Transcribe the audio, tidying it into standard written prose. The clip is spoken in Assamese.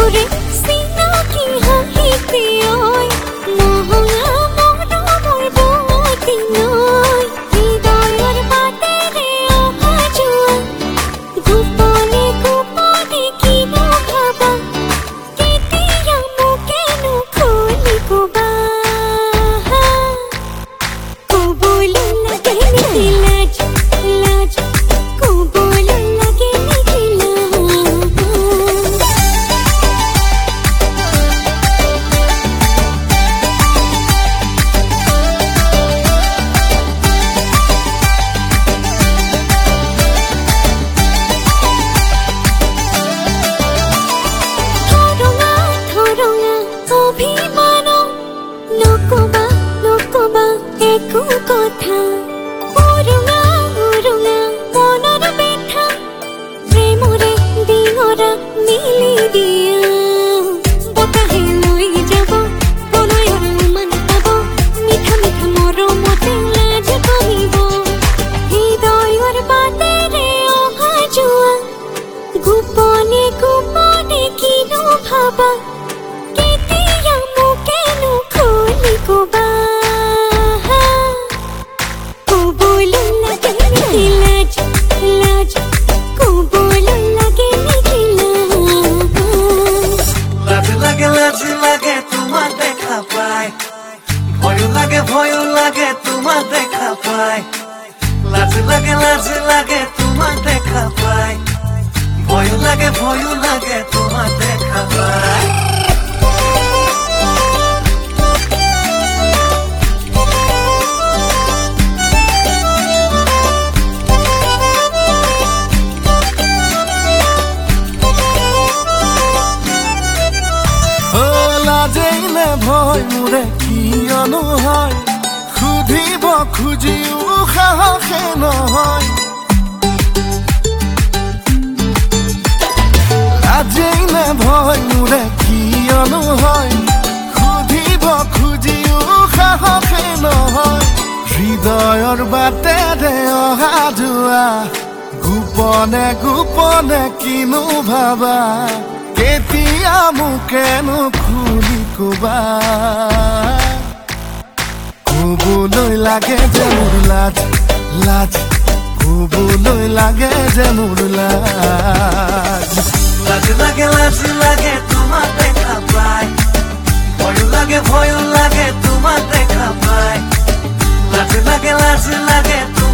তোরে চিনাকি হাঁহিতে ঐ মহঙা মৰমৰ বুৱতী নৈ হৃদয়ৰ বাটেৰে অহা যোৱা গোপনে গোপনে কিনো ভাবা কেতিয়া মোকেনো খুলি কবা ক'বলৈ লাগে নেকি লাজ লাজ ক'বলৈ লাগে নেকি অভিমান নকবা নকবা একো কথা উৰুঙা উৰুঙা মনৰ বেঠা প্ৰেমৰে ডিঙৰা মিলি দিয়া বতাহে লৈ যাব প্ৰণয়ৰ উমান পাব মিঠা মিঠা মৰমতে লাজ কমিব হৃদয়ৰ বাটেৰে অহা যোৱা গোপনে গোপনে কিনো ভাবা কেতিয়া মোকেনো খুলি কবা ক'বলৈ লাগে নেকি লাজ লাজ ক'বলৈ লাগে নেকি লাজ লাগে তোমাক দেখা পাই ভয়ো লাগে তোমাক দেখা পাই লাজ লাগে তোমাক দেখা পাই ভয়ো লাগে তোমাক দেখা পাই লাজেই নে ভয় মোৰে কিয়নো হয় সুধিব খুজিও সাহসে নহয় লাজেই নে ভয় মোৰে কিয়নো হয় সুধিব খুজিও সাহসে নহয় হৃদয়ৰ বাটেৰে অহা যোৱা গোপনে গোপনে কিনো ভাবা কেতিয়া মোকেনো খুলি কবা ক'বলৈ লাগে যে মোৰ লাজ লাজ ক'বলৈ লাগে যে মোৰ লাজ লাগে তোমাক দেখা পাই ভয়ো লাগে তোমাক দেখা পাই লাজ লাগে